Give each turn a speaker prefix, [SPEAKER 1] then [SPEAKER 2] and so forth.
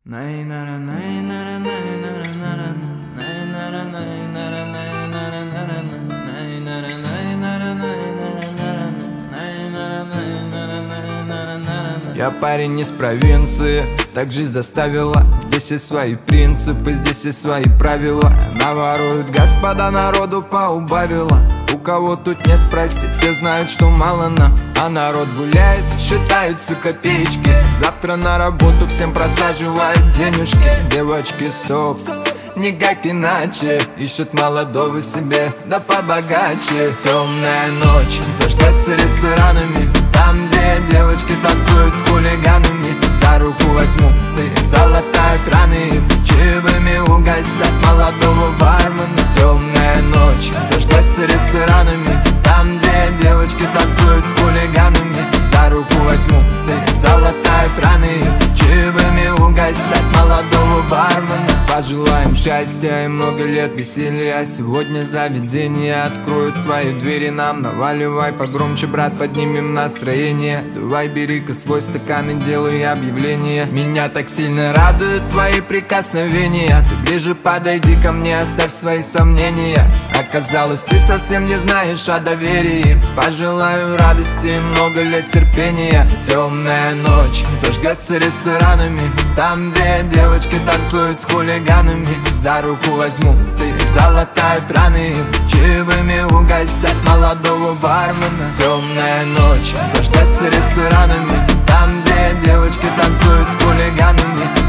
[SPEAKER 1] Я парень из провинции, так жизнь заставила. Здесь есть свои принципы, здесь есть свои правила. Наворуют господа, народу поубавила. У кого тут не спроси, все знают, что мало нам. А народ гуляет, считаются копеечки. Завтра на работу всем просаживают денежки. Девочки, стоп, никак иначе. Ищут молодого себе, да побогаче. Темная ночь зажгется ресторанами, там, где девочки танцуют с хулиганами. За руку возьму, ты залатают раны, чаевыми угостят молодого бармена. Темная ночь зажгется ресторанами, там, где девочки танцуют с хулиганами. За руку возьму, ты залатают раны, чаевыми угостят молодого бармена. Пожелаем счастья и много лет веселья. Сегодня заведения откроют свои двери нам. Наваливай погромче, брат, поднимем настроение. Давай, бери-ка свой стакан и делай объявление. Меня так сильно радуют твои прикосновения. Ты ближе подойди ко мне, оставь свои сомнения. Оказалось, ты совсем не знаешь о доверии. Пожелаю радости и много лет терпения. Темная ночь зажгется ресторанами, там, где девочки танцуют с хулиганами. За руку возьму, ты залатают раны, чаевыми угостят молодого бармена. Темная ночь зажгется ресторанами, там, где девочки танцуют с хулиганами.